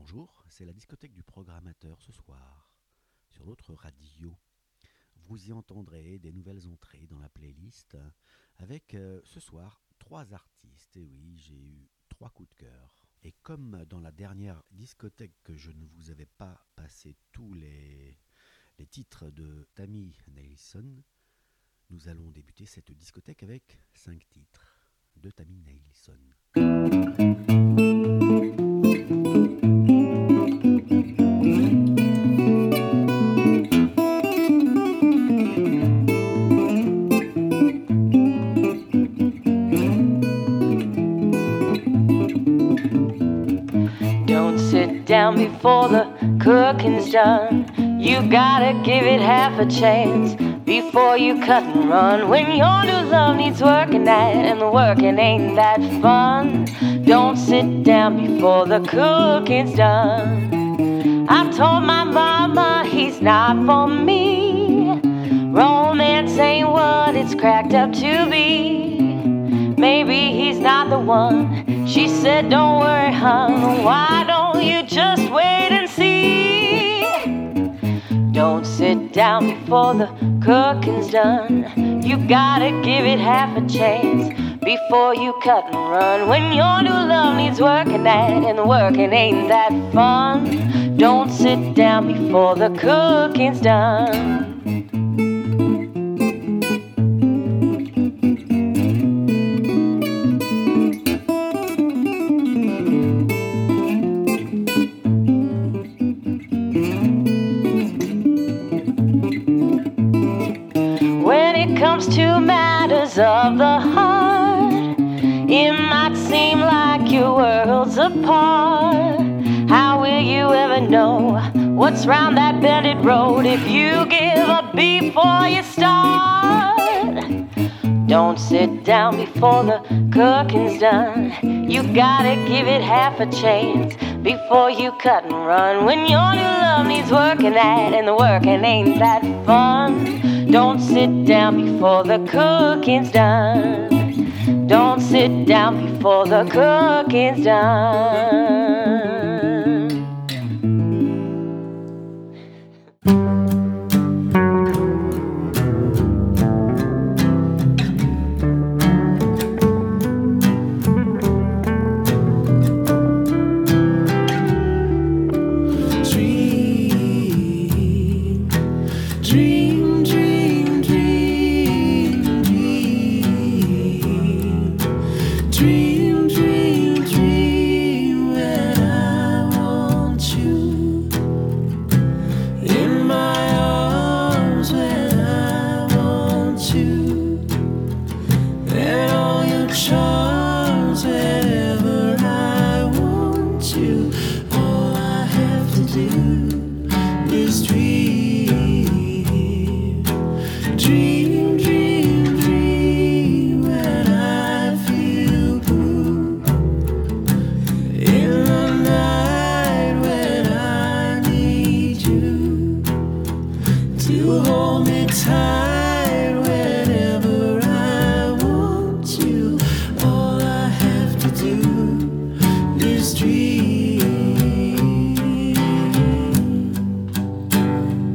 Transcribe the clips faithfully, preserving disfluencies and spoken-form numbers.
Bonjour, c'est la discothèque du programmateur ce soir, sur notre radio. Vous y entendrez des nouvelles entrées dans la playlist, avec euh, ce soir trois artistes. Et oui, j'ai eu trois coups de cœur. Et comme dans la dernière discothèque que je ne vous avais pas passé tous les, les titres de Tammy Nelson, nous allons débuter cette discothèque avec cinq titres de Tammy Nelson. Down before the cooking's done. You gotta give it half a chance before you cut and run. When your new love needs working at and the working ain't that fun, don't sit down before the cooking's done. I told my mama he's not for me. Romance ain't what it's cracked up to be. Maybe he's not the one. She said, don't worry, hon, why don't you just wait and see? Don't sit down before the cooking's done. You gotta give it half a chance before you cut and run. When your new love needs working at and the working ain't that fun, don't sit down before the cooking's done. To matters of the heart, it might seem like your world's apart. How will you ever know what's round that bended road if you give up before you start? Don't sit down before the cooking's done. You gotta give it half a chance before you cut and run. When your new love needs working at and the working ain't that fun, don't sit down before the cooking's done. Don't sit down before the cooking's done. Dream.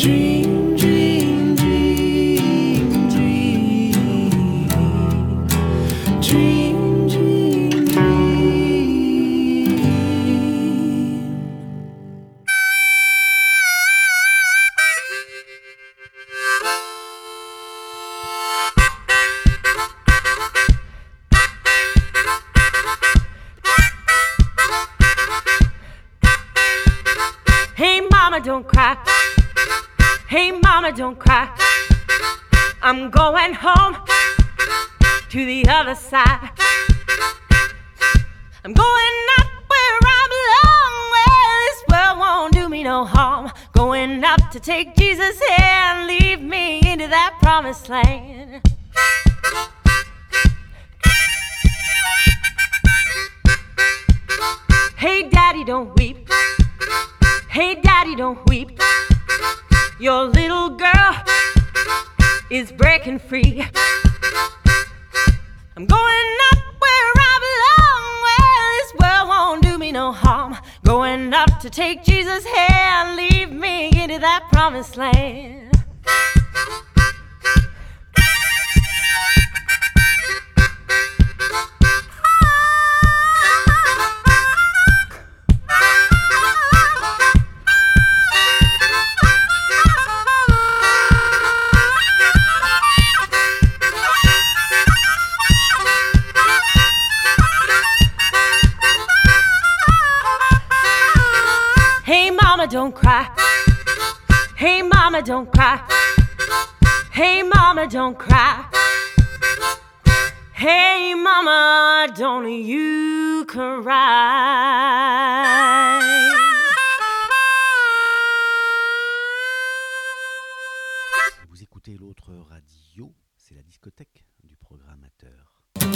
Dream, dream, dream, dream. Dream, dream, dream. Hey mama, don't cry. Hey mama, don't cry. I'm going home to the other side. I'm going up where I belong, where this world won't do me no harm. Going up to take Jesus' hand, lead me into that promised land. Hey daddy, don't weep. Hey daddy, don't weep. Your little girl is breaking free. I'm going up where I belong, where this world won't do me no harm. Going up to take Jesus' hand, lead me into that promised land. Don't cry. Hey mama, don't cry. Hey mama, don't cry. Hey mama, don't you cry. Vous écoutez l'autre radio, c'est la discothèque du programmateur.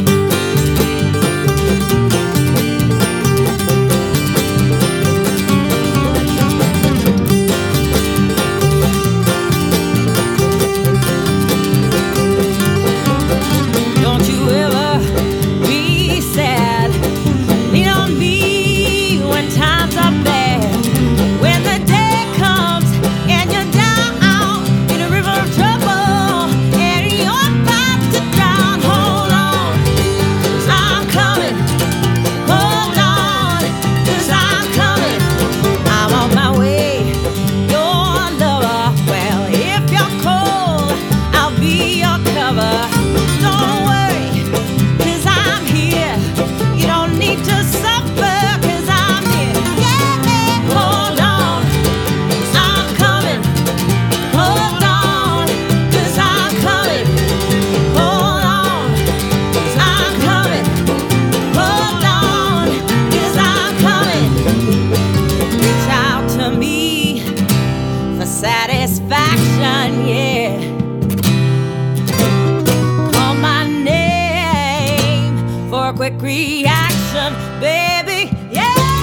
Reaction, baby, yeah.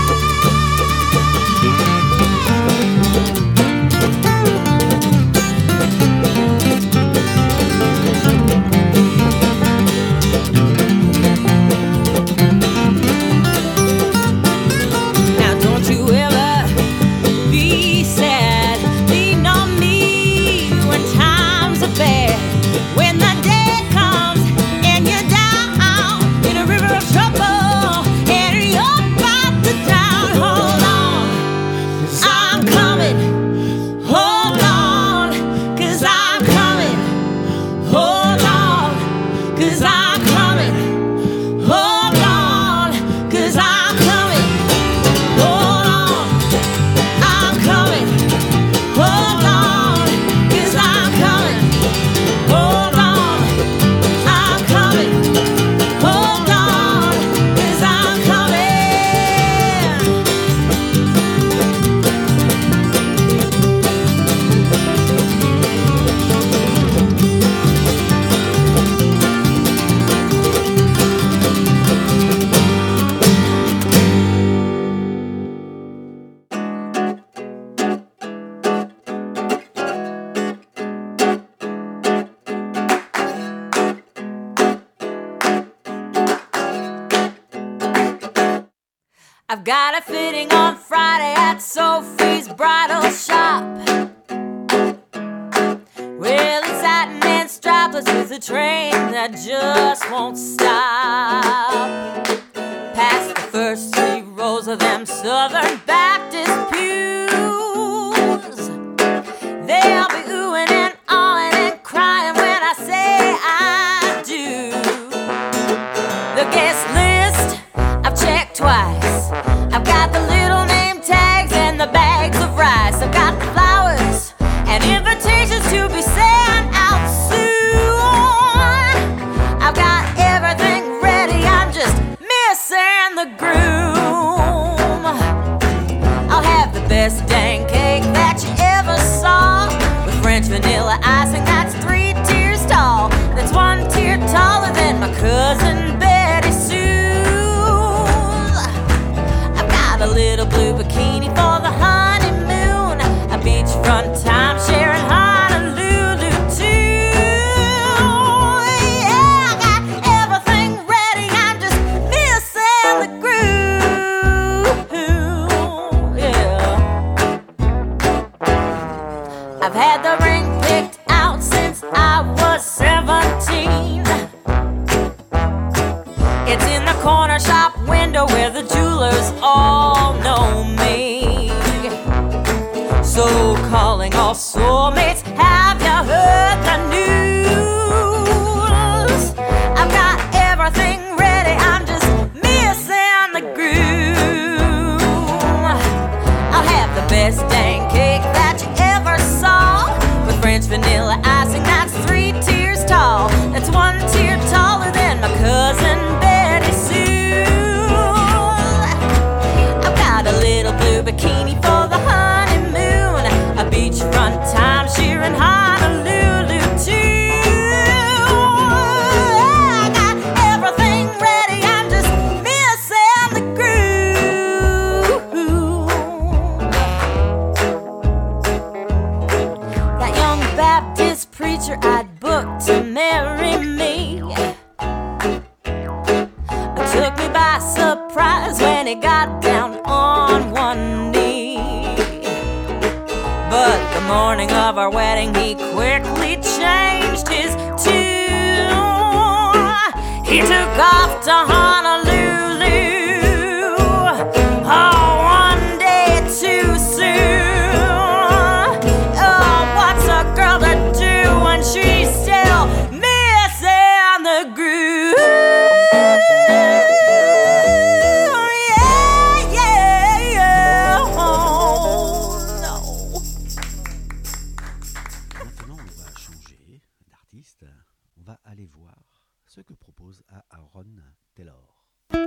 Now don't you ever be sad, lean on me when times are bad. When the day comes and you're down in a river of trouble and you're about to drown, hold on, 'cause I'm coming. Hold on, 'cause I'm coming. Hold on, 'cause I'm coming. Hold on, 'cause I'm coming. Hold on, I'm coming. Hold on, 'cause I'm coming. Hold on, I'm coming. Hold on, 'cause I'm coming. I've got a fitting on Friday at Sophie's Bridal Shop. Minneapolis is a train that just won't stop. Past the first three rows of them Southern Baptist pews, they'll be oohing and awing and crying when I say I do. The guest list I've checked twice. I've got the little name tags and the bags of rice. I've got the flowers and invitations to be sent out soon. I've got everything ready, I'm just missing the groom. I'll have the best dang cake that you ever saw, with French vanilla icing that's three tiers tall, that's one tier taller than my cousin Betty Sue's. I've got a little blue bikini for the honeymoon, a beachfront timeshare in Honolulu too. Yeah, I got everything ready, I'm just missing the groove. Yeah, I've had the ring picked out since I was seventeen. It's in the corner shop window where the jewelers all know me. So calling all soulmates, have you heard the news? I've got everything ready, I'm just missing the groove. I'll have the best dang cake that you ever saw, with French vanilla icing that's three tiers tall, that's one tier taller than my cousin Betty Sue. I've got a little blue bikini for the honeymoon, a beachfront timeshare in Honolulu too. I got everything ready, I'm just missing the groove. That young Baptist preacher I'd booked to marry me took me by surprise when he got down on one knee. But the morning of our wedding he quickly changed his tune. He took off to Honolulu, oh, one day too soon. Oh, what's a girl to do when she's still missing the groove? Yeah, yeah, yeah. Oh, no. Maintenant, on va changer d'artiste. On va aller voir ce que propose Aaron Taylor.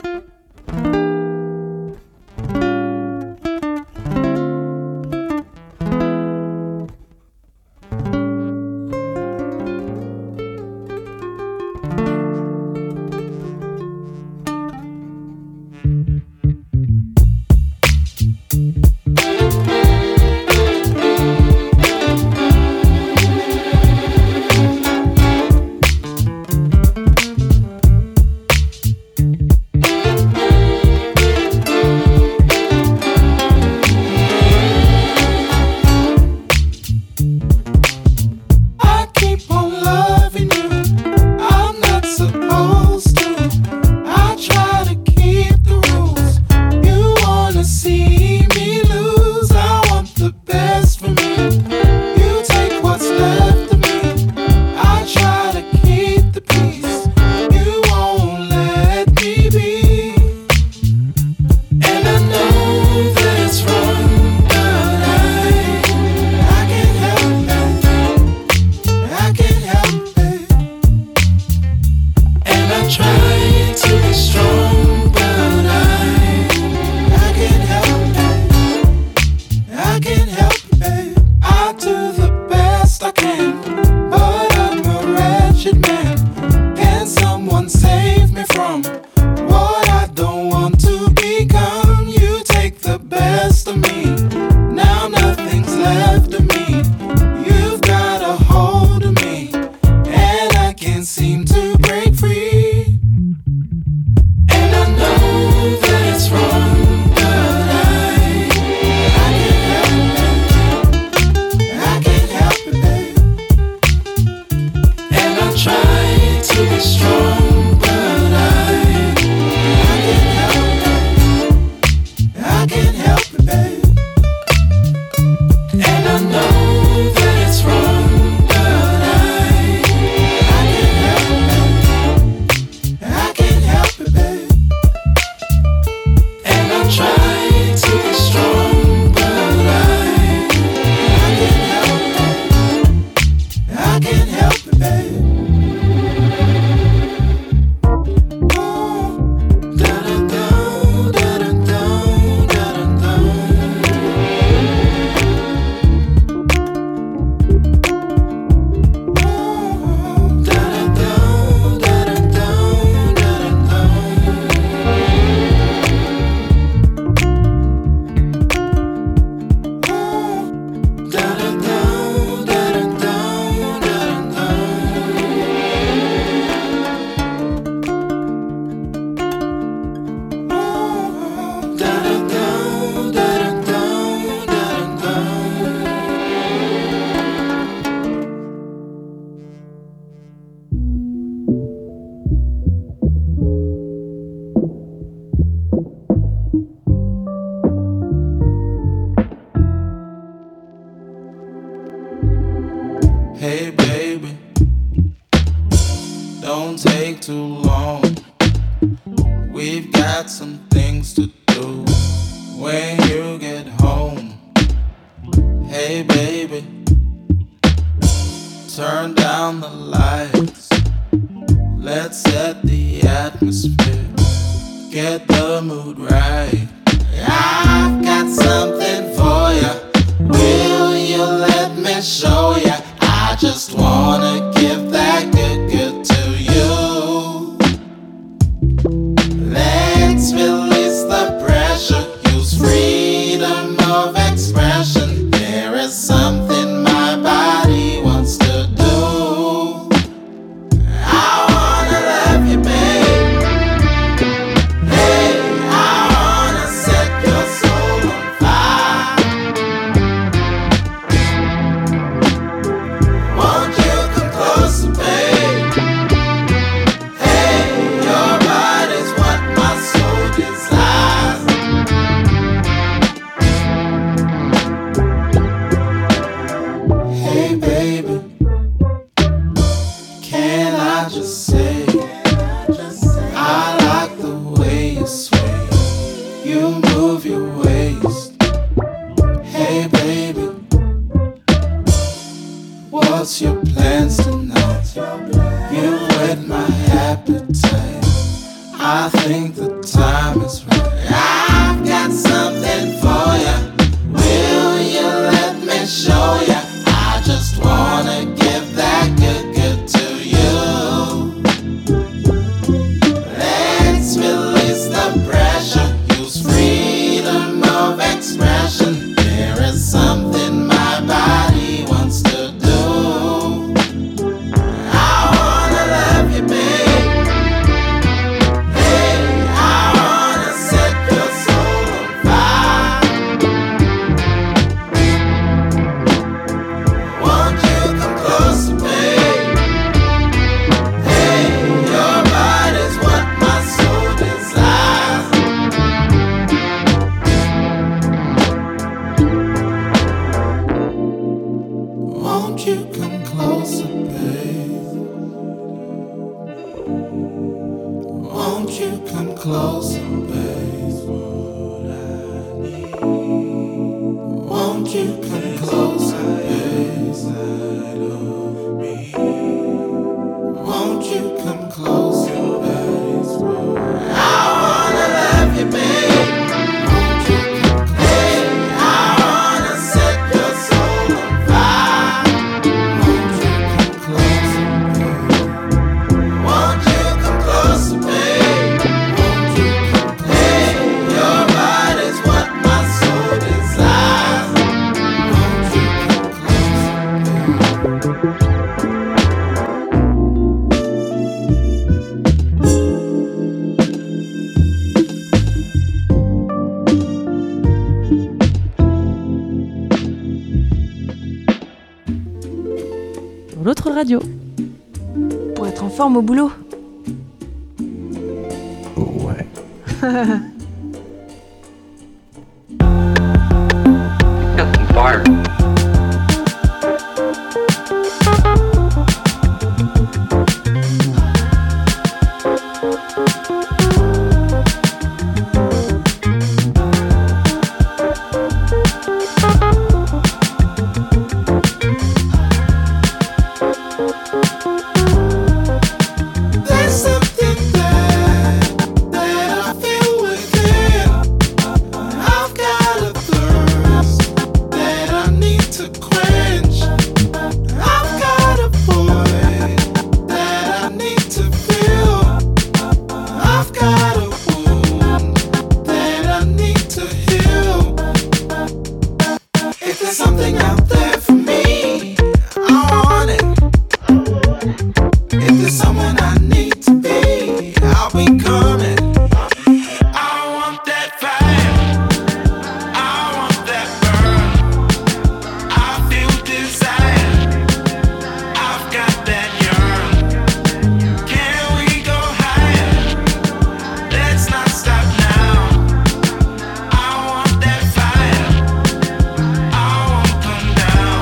got some things to do when you get home. Hey baby, turn down the lights. Let's set the atmosphere, get the mood right. I've got something for ya. Will you let me show ya? I just wanna give that good, good to you. Let's release the pressure, use freedom of expression. There is something my body wants to do. I wanna love you, babe. Hey, I wanna set your soul on fire. Won't you come closer, babe? Hey, your body's what my soul desires. Hey baby, can I just say I like the way you sway, you move your waist. Hey baby, what's your plans tonight? You whet my appetite. I think the time is right. I've got something for ya. Will you let me show ya? I just wanna give that good, good to you. Let's release the pressure, use freedom of expression. There is something my body wants to do. I wanna love you, babe. Hey, I wanna set your soul on fire. Won't you come closer, babe? Hey, your body's what my soul desires. Won't you come closer, babe? Won't you come closer, babe? Won't you come closer, babe? Won't you come closer, babe? I wanna love you, babe. Won't you come closer? Hey, I wanna set your soul on fire. Won't you come closer, babe? Won't you come closer, babe? Won't you come closer? Hey, your body's what my soul desires. Won't you come closer, babe? Dans l'autre radio. Pour être en forme au boulot. Ouais. Fire. There's something that that I feel within. I've got a thirst that I need to quench. I've got a void that I need to fill. I've got a wound that I need to heal. If there's something out there for me, I want it. If there's someone I need to be, I'll be coming. I want that fire. I want that burn. I feel desire. I've got that yearn. Can we go higher? Let's not stop now. I want that fire. I won't come down.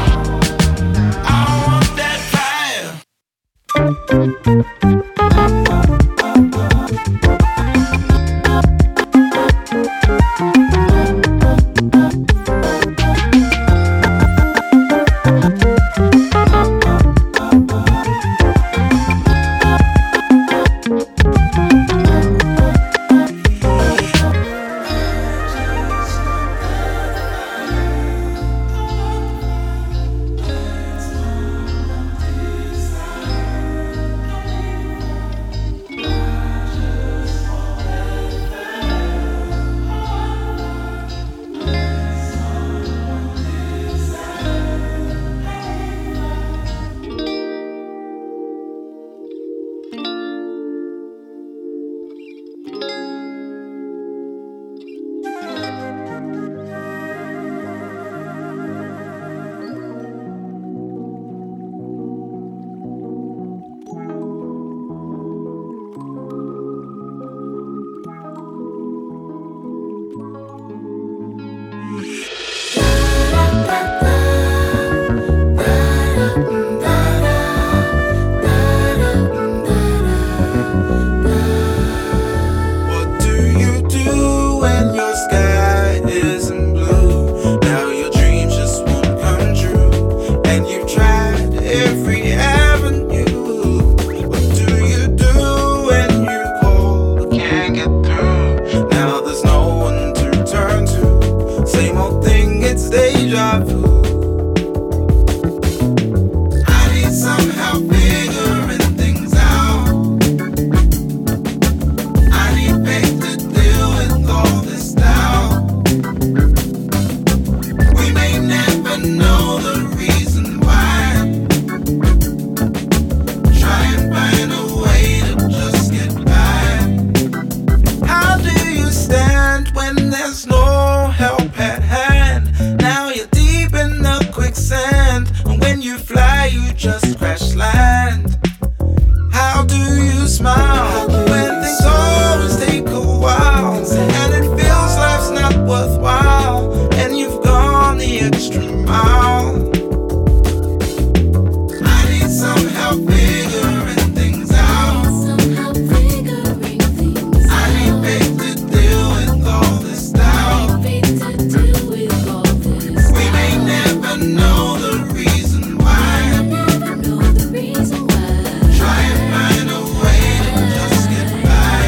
it's deja vu. I need some help figuring things out. I need faith to deal with all this doubt. We may never know the reason why. Try and find a way to just get by. How do you stand when there's no help at hand? Now you're deep in the quicksand, and when you fly, you just crash land. How do you smile when things always take a while, and it feels life's not worthwhile, and you've gone the extra mile? I need some help figuring things out. I need faith to deal with all this doubt. We may never know the reason why. Try and find a way to just get by.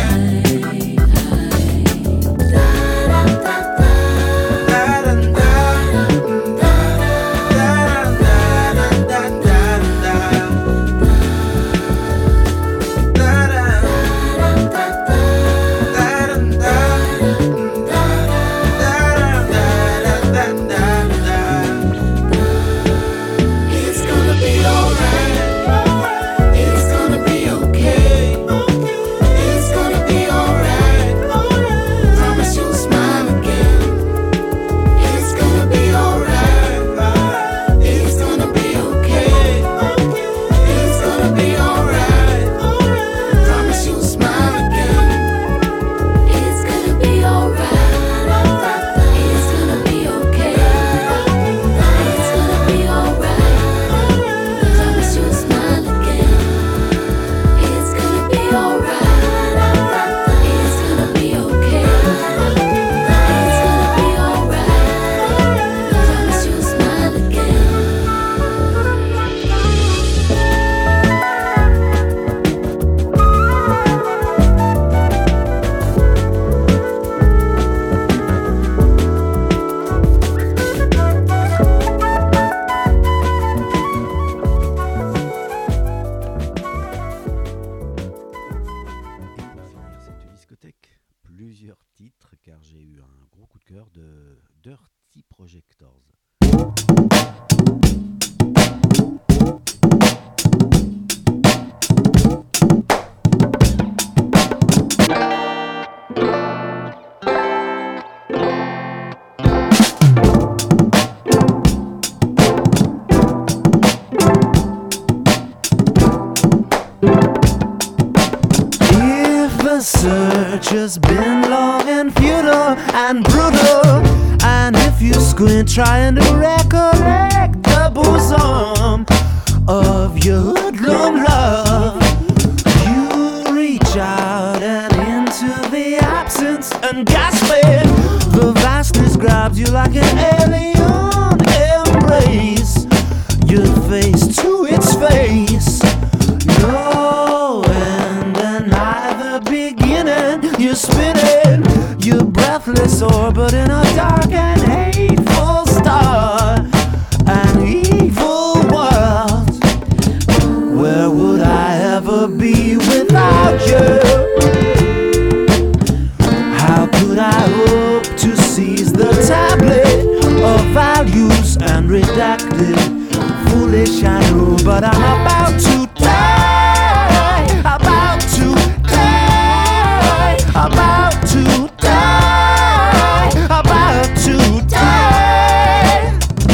It's gonna be alright. It's gonna be okay. It's gonna be alright. Promise you'll smile again. It's gonna be alright. It's gonna be okay. It's gonna be alright. Promise you'll smile again. It's gonna be alright. It's gonna be okay. It's gonna be alright. Promise you'll smile again. It's gonna be alright. It's gonna be okay. It's gonna be alright. Promise you'll smile again. Et pour finir cette discothèque, plusieurs titres car j'ai eu un gros coup de cœur de Dirty Projectors. If the search has been long and futile and brutal, and if you squint trying to recollect the bosom of your hoodlum love, you reach out and into the absence and gasping, the vastness grabs you like an alien embrace, your face to its face. No end and neither beginning. You're spinning your breathless orbit in a dark and hateful star, an evil world. Where would I ever be without you? How could I hope to seize the tablet of values and redact it? Foolish, I know, but I'm about to die, about to die, about to die, about to die.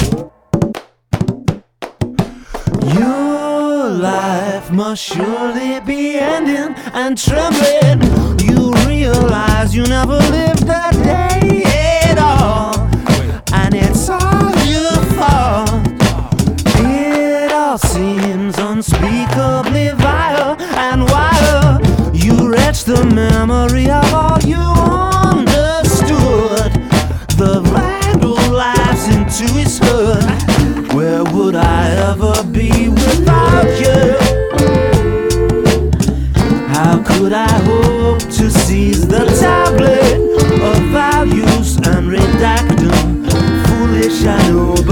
Your life must surely be ending and trembling. You realize you never lived that day at all, and it's all your fault. It all seems unspeakably vile and wild. You retch the memory of all you understood. The vandal laughs into his hood. Where would I ever be without you? How could I hope to seize the tablet of values and redact them? Foolish I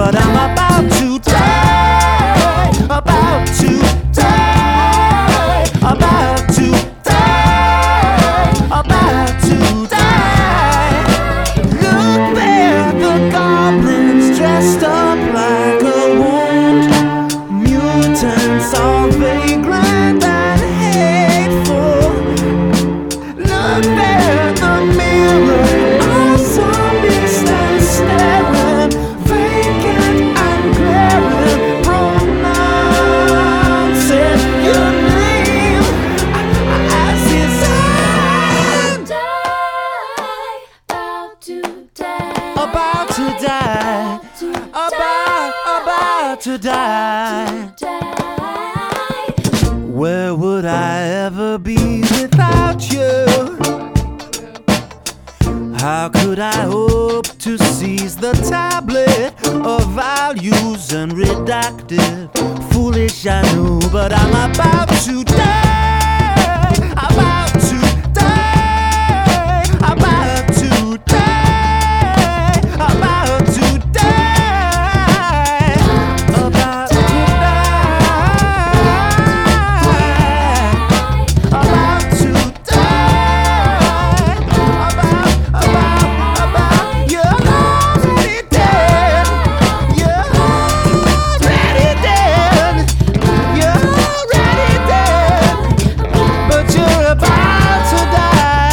but I'm about to die, about to die, about to die, about to die. Look there, the goblins dressed up like a wound. Mutants are vagrant and hateful. Look there, the mirror, our zombies stand staring, vacant and glaring, pronouncing your name as it's About to die. about to die, about, about to die. Where would I ever be without you? How could I hope to seize the tablet of values and redact it? Foolish, I know, but I'm about to die, about to die, about to die, about to die, about to die, about to die, about, about, about, you're already dead, you're already dead, you're already dead, but you're about to die.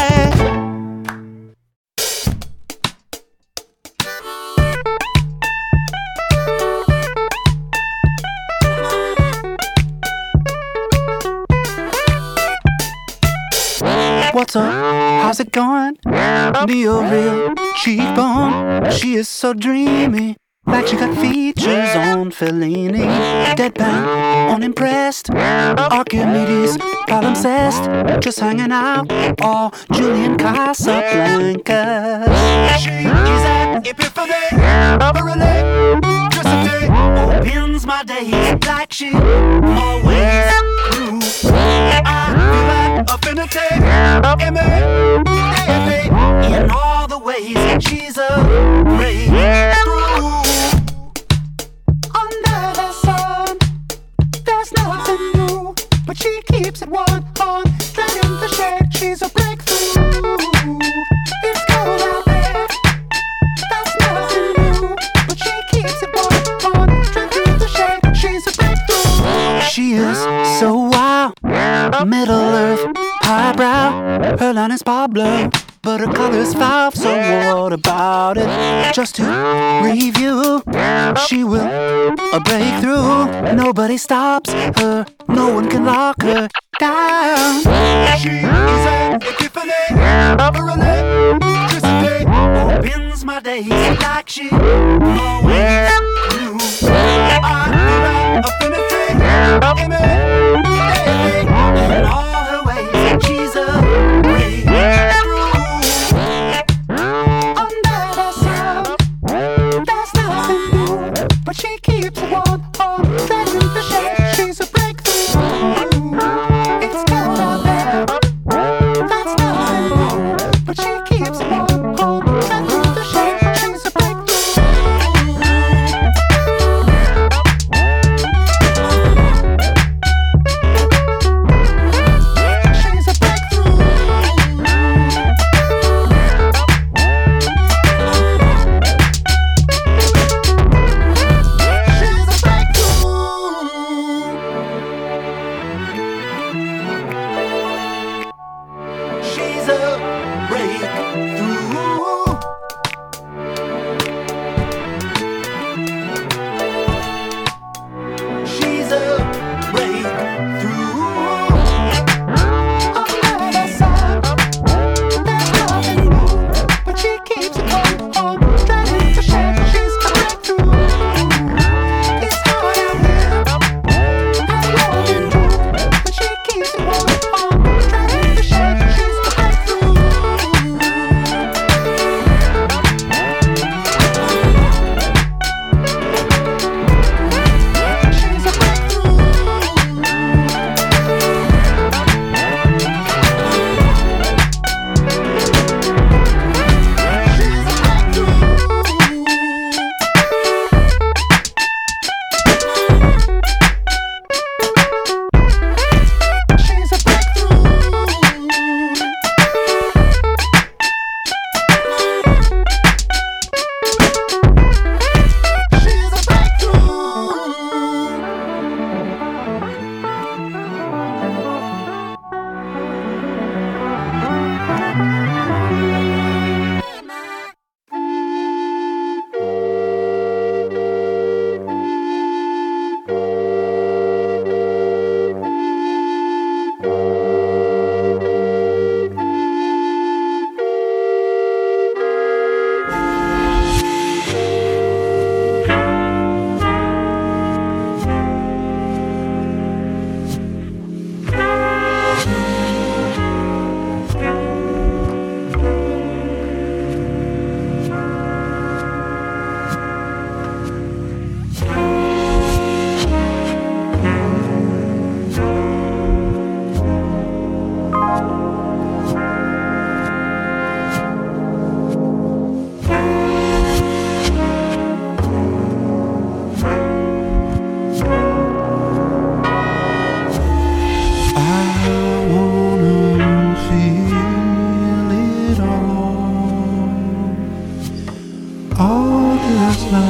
What's up? How's it going? Neo real cheekbone. She is so dreamy, like she got features on Fellini. Deadpan, unimpressed. Archimedes, palimpsest. Just hanging out, all Julian Casablancas. She is an epiphany, really, Giuseppe opens my days like she always knew. I feel like affinity, immediately, in all the ways she's a breakthrough. Under the sun, there's nothing new, but she keeps it one on, dragging the shade. She's a breakthrough. It's cold out there, that's nothing new, but she keeps it one on, dragging the shade. She's a breakthrough. She is so wild, Middle Earth, highbrow. Her line is Pablo, but her color's foul. So what about it? Just to review, she will a breakthrough. Nobody stops her, no one can lock her down. She is an epiphany, really, Giuseppe opens my days like she always knew. I feel like affinity, immediately, in all her ways, she's a breakthrough. Under the sun, there's nothing new, but she keeps it one on, dragging the shade. She's a breakthrough. It's cold out there, that's nothing new, but she keeps it one on, dragging the shade. She's a breakthrough.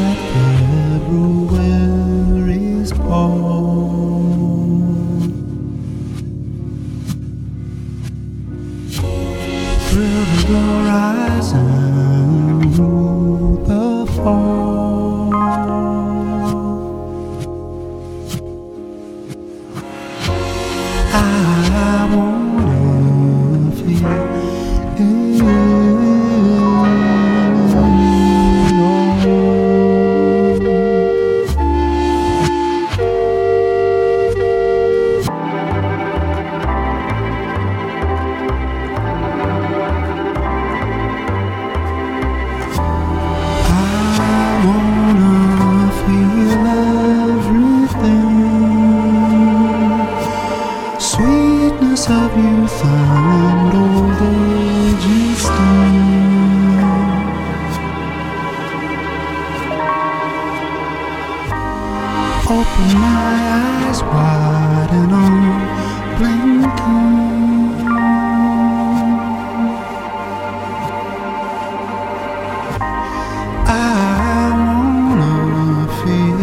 that everywhere is born. Through the horizon, rule the fall. I wanna feel it of youth and old age is done. Open my eyes wide and I'm blinking. I wanna feel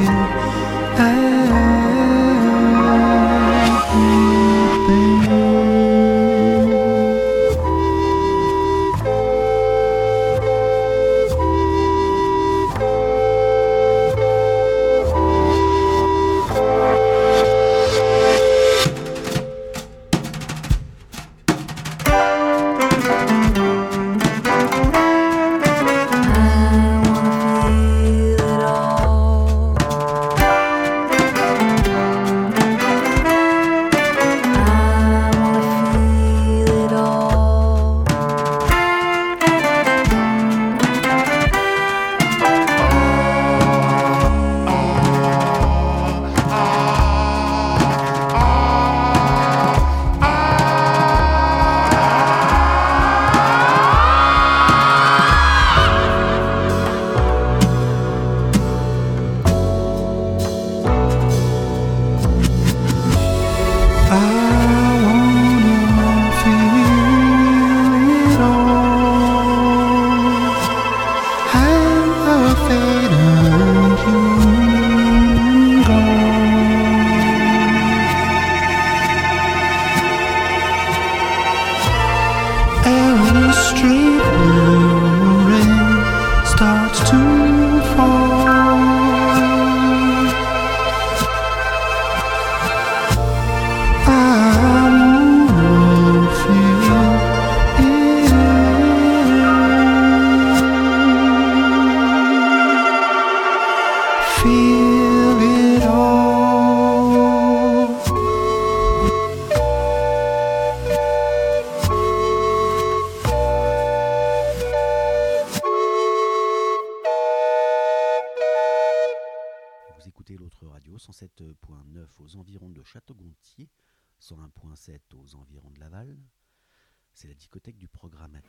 cent sept point neuf aux environs de Château-Gontier, cent un point sept aux environs de Laval. C'est la discothèque du programmateur.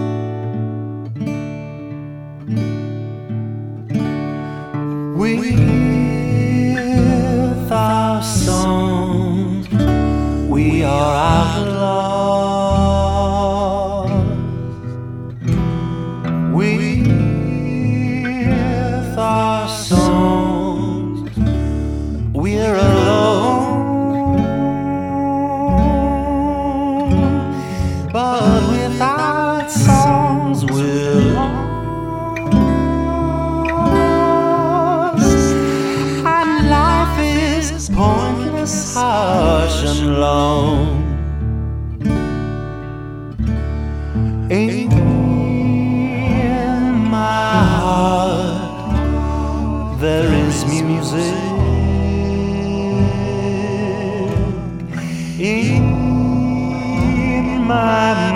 With our songs, we are outlaws. With our songs, we're alone. But without songs, we're lost. And life is pointless, harsh and long. In my heart there is music. In my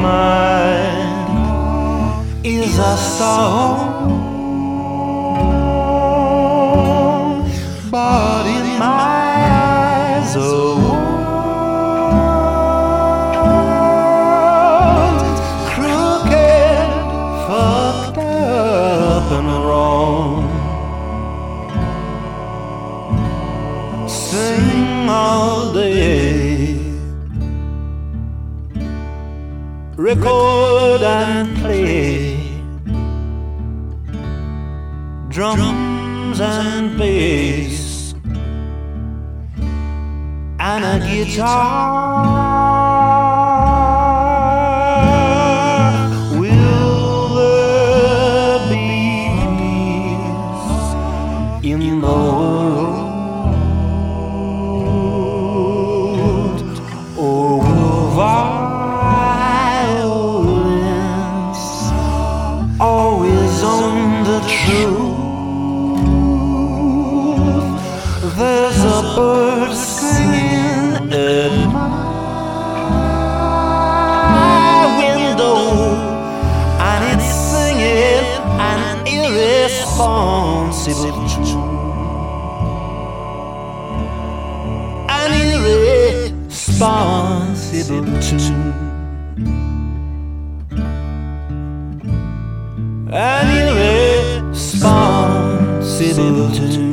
mind is a song, but in my eyes a world crooked, fucked up and wrong. Sing all day, record and play, drum drums and bass and a guitar. Will there be peace in the world, or will violence always own the truth? There's a bird singing at my window, and it's singing an irresponsible tune. An irresponsible tune. An irresponsible tune.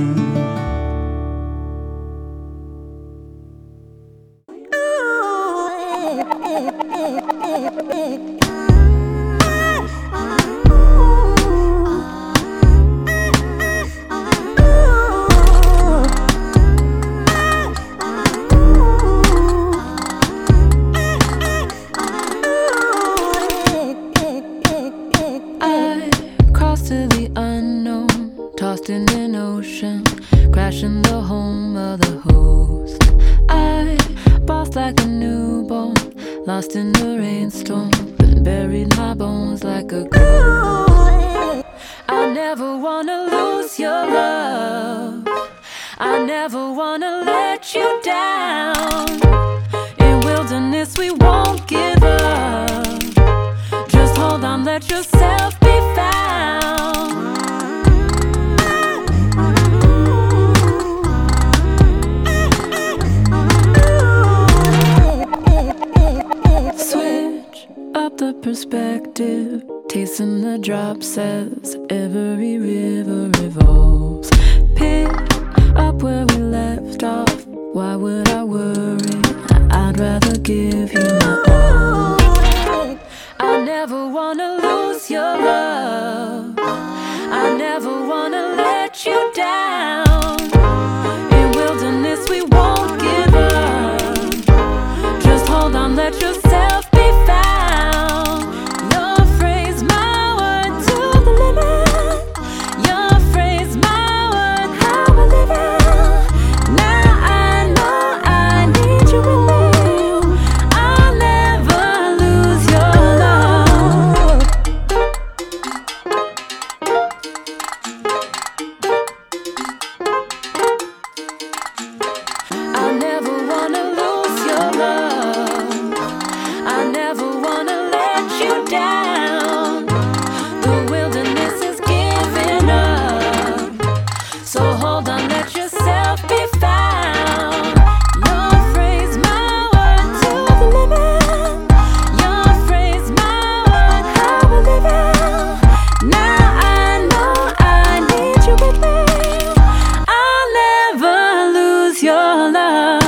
Lost in the rainstorm, and buried my bones like a ghost. I never wanna lose your love. I never wanna let you down. In wilderness we won't give up. Just hold on, let yourself be found. Switch up the perspective, tasting the drops as every river revolves. Pick up where we left off. Why would I worry? I'd rather give you my all. I never wanna lose your love. I never wanna let you down. In wilderness we won't give up. Just hold on, let yourself be found. Your phrase, my word to the limit. Your phrase, my word, how I live it. Now I know I need you with me. I'll never lose your love. I never wanna lose your love. I never wanna let you down. The wilderness is giving up. So hold on, let yourself be found. Your phrase, my word to the limit. Your phrase, my word, how I live it. Now I know I need you with me. I'll never lose your love.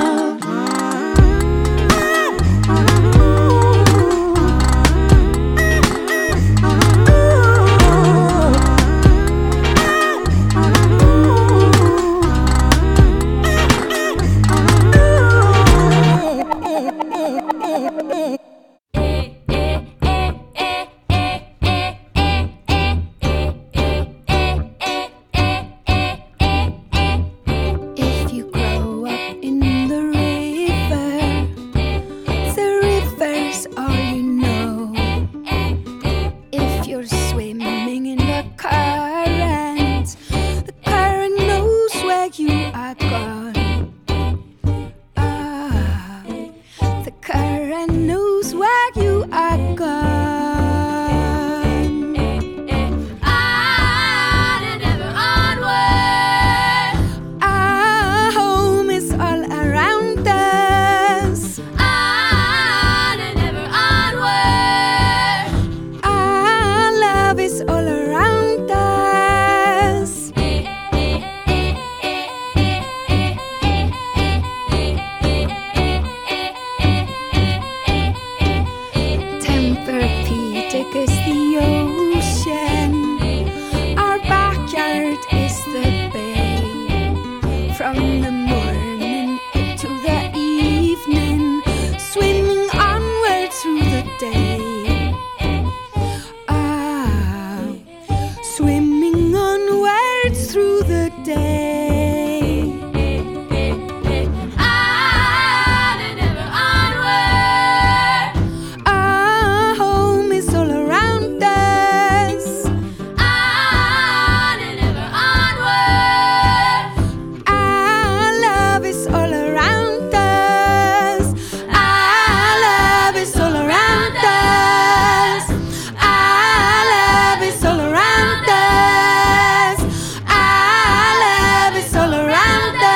If you grow up in the river, the river's all you know. If you're swimming in the current, the current knows where you are gone. Ah, the current knows where you are gone. On and ever onward. Our home is all around us. On and ever onward. Our love is all around us. from the morning to the evening, swimming onward through the day. Ah, swimming onward through the day. On and ever onward. Our home is all around us. On and ever onward. Our love is all around us. Our love is all around us. Our love is all around us. Our love is all around us.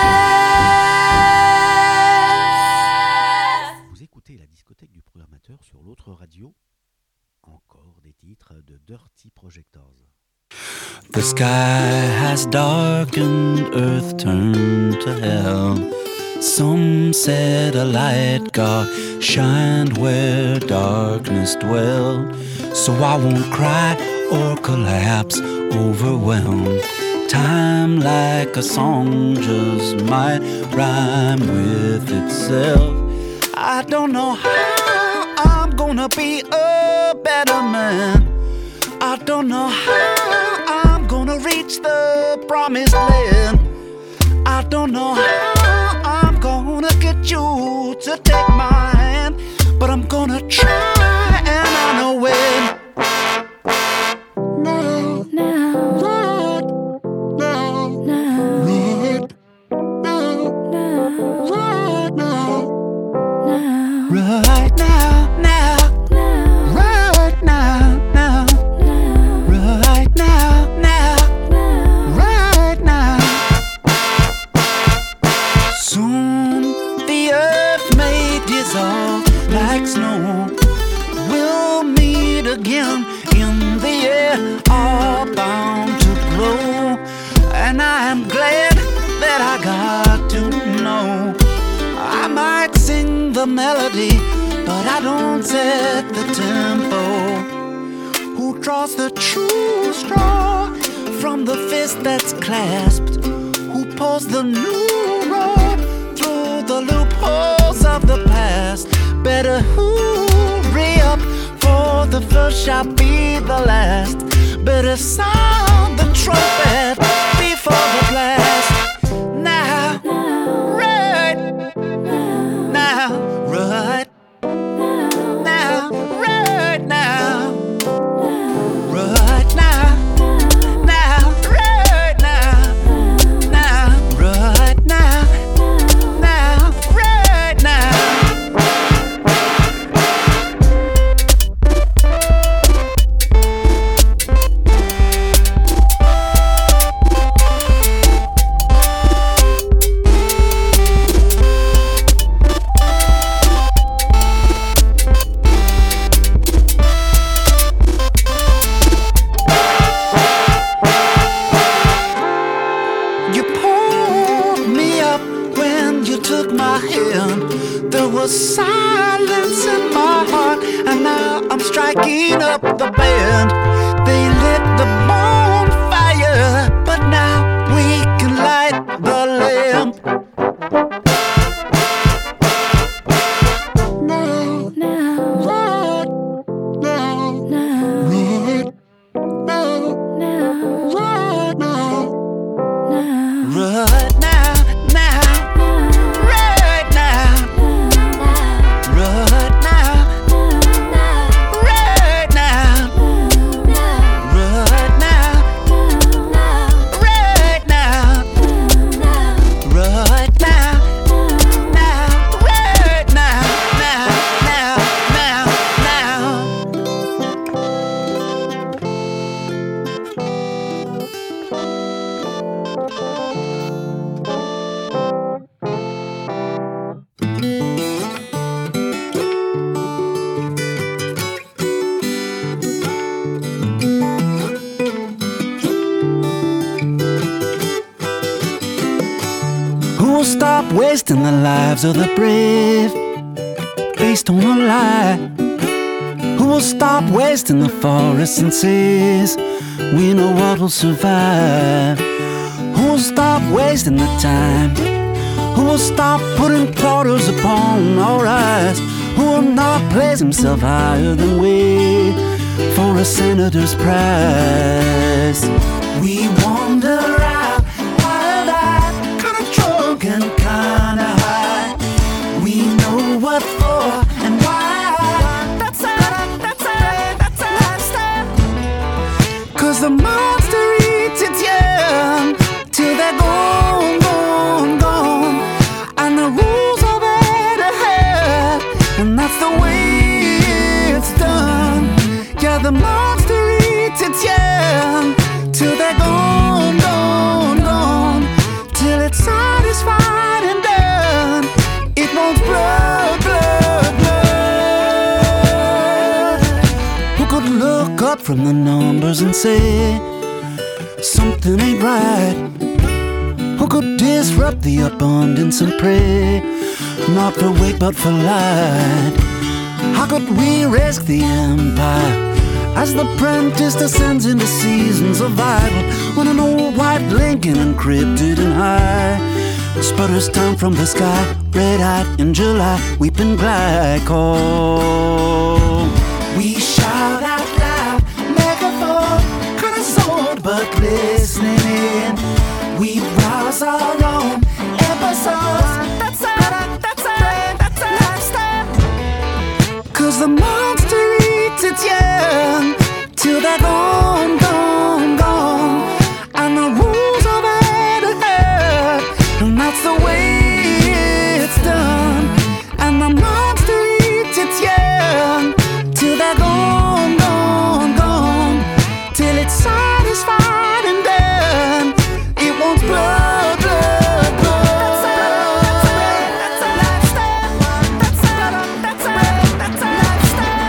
Vous écoutez la discothèque du programmateur sur l'autre radio. Encore des titres de Dirty Projectors. The sky has darkened, earth turned to hell. Some said a light God shined where darkness dwelled. So I won't cry or collapse, overwhelmed. Time like a song just might rhyme with itself. I don't know how I'm gonna be a better man. I don't know how I'm gonna reach the promised land. I don't know how I'm gonna get you to take my hand, but I'm gonna try and I know when. Now, Now, right now, now, right now, now, right now, now, right now, now, now, right now, now, now, right now, now. now. Right now. Soon the earth may dissolve like snow. We'll meet again in the air, all bound to grow. And I am glad that I got to know. I might sing the melody, but I don't set the tempo. Who draws the true straw from the fist that's clasped? Who pulls the new road through the loopholes of the past? Better hurry up, for the first shall be the last. Better sound the trumpet before the blast. Now, right now, right now, right now. Right now, now, right now, now, right now, now, right now. You pulled me up when you took my hand. There was silence in my heart, and now I'm striking up the band. They lit the bonfire, but now we can light the lamp. Now, Now, right now, now, right now, now, right now. now, Right now, now, right now, right now, right now, right now, right now, right now, now, right now, now, now, now, now. Who'll stop wasting the lives of the brave based on a lie? Who will stop wasting the forests and seas? We know what will survive. Who'll stop wasting the time? Who will stop putting quarters upon our eyes? Who will not place himself higher than we for a senator's prize? We wander out, wild-eyed, kinda drunk and kinda high. We know what for and why. That's a, that's a, that's a lifestyle. 'Cause the monster eats its young till they're gone, gone, gone. And the rules are there to have, and that's the way it's done. Yeah, the monster eats its young till they're gone, gone, gone. Till it's satisfied and done. It wants blood, blood, blood. Who could look up from the numbers and say something ain't right? Who could disrupt the abundance and pray not for weight but for light? How could we risk the empire as the apprentice descends into seasons of idle, when an old white Lincoln encrypted and high sputters down from the sky, red-eyed in July, weeping glycol? We shout out loud, megaphone, kinda sold but listening in. We browse our own episodes. That's a, that's a, that's a lifestyle. 'Cause the monster eats its young till they're gone, gone, gone. And the rules are there to have, and that's the way it's done. And the monster eats its young till they're gone, gone, gone. Till it's satisfied and done. It wants blood, blood, blood. That's a, that's a lifestyle. That's a, that's a, that's a lifestyle.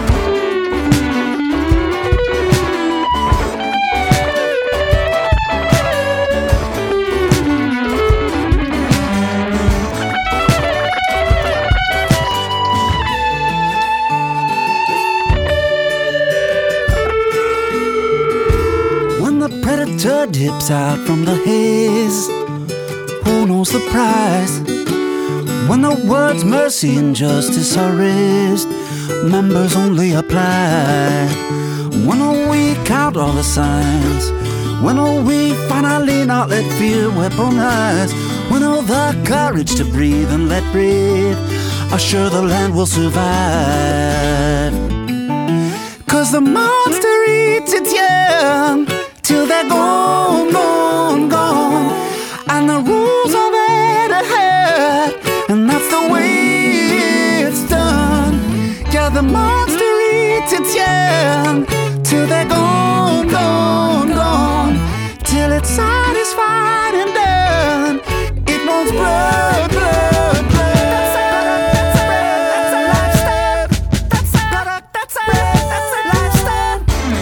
When the predator dips out from the haze, who knows the price? When the words mercy and justice are raised, members only apply. When will we count all the signs? When will we finally not let fear weaponize? When will the courage to breathe and let breathe assure the land will survive? 'Cause the monster eats its young till they're gone, gone, gone. And the rules are there to have, and that's the way it's done. Yeah, the monster eats its young till they're gone, gone, gone. Till it's satisfied and done. It wants blood, blood, blood. That's a, that's a lifestyle. That's a, that's a, that's a lifestyle.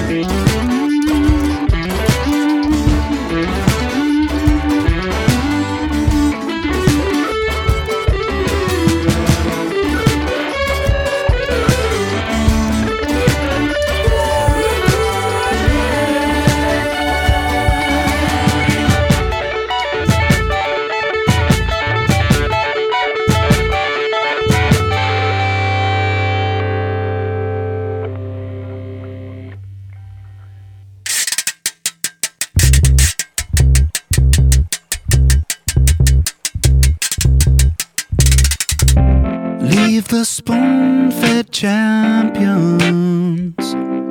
Leave the spoon-fed champions,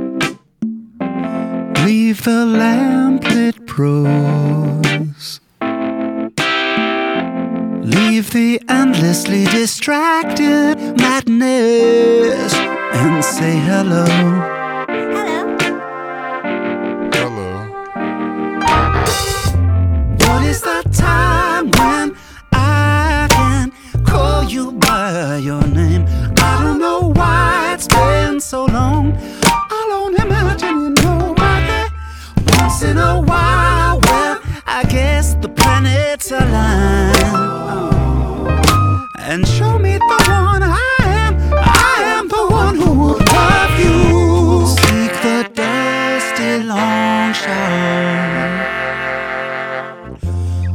leave the lamp-lit pros, leave the endlessly distracted madness, and say hello. Hello. What is the time when I can call you by your name? I don't know why it's been so long. I'll only imagine you know why. Once in a while, well, I guess the planets align and show me the one I am. I am the one who will love you. Seek the dusty long shore.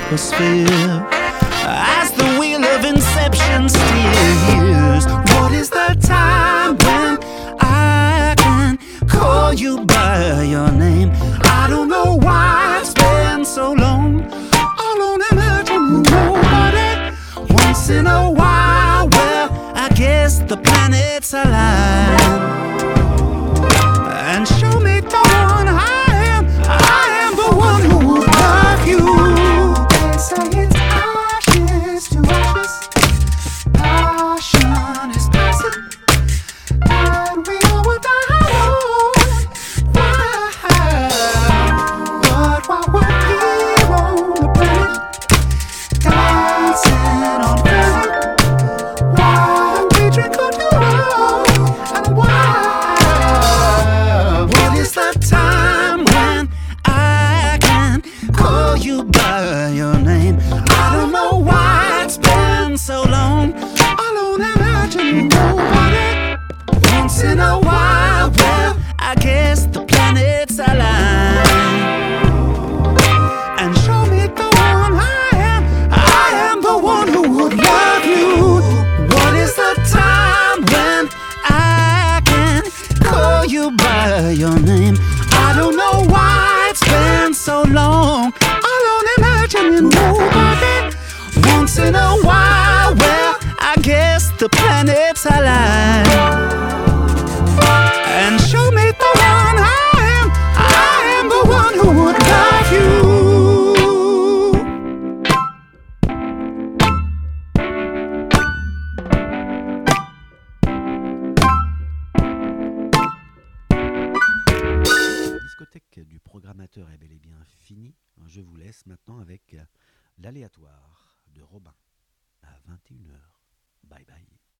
atmosphere as the wheel of inception steers. What is the time when I can call you by your name? I don't know why it's been so long. All on imagining nobody. Once in a while, well, I guess the planets align and show me the one I am. I am the one who will love you. They say it's ashes to ashes, passion is passing, and we all will die alone. But while we're here on the planet, dancing on fire, why we drink on your own and why? What is the time when I can call you by your name? I don't know why it's been so long. Alone imagining nobody. Once in a while, well, I guess the planets align and show me the one I am. I am the one who would love you. What is the time when I can call you by your name? I don't know why it's been so long. Alone imagining nobody. Once in a while, well, I guess the planets align and show me the one I am. I am the one who would love you. La discothèque du programmateur est bel et bien finie. Je vous laisse maintenant avec l'aléatoire de Robin à vingt et une heures. Bye bye.